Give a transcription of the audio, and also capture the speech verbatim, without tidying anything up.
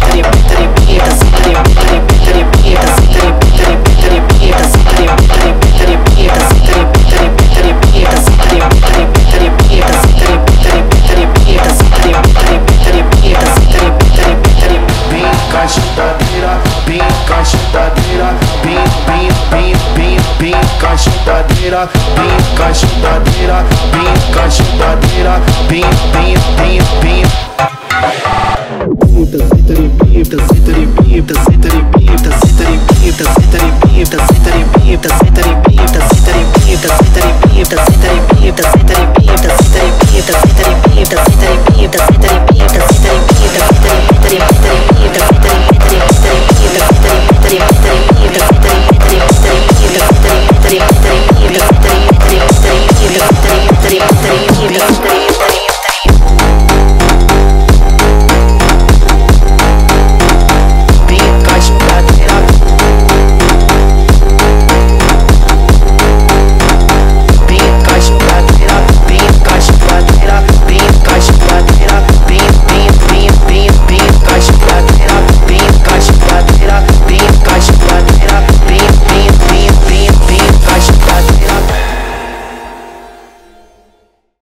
chutadeira, pica chutadeira, pica chutadeira, pim, pim, pim, pim. Tá, senta de pim, tá, senta de pim, tá, senta de pim, tá.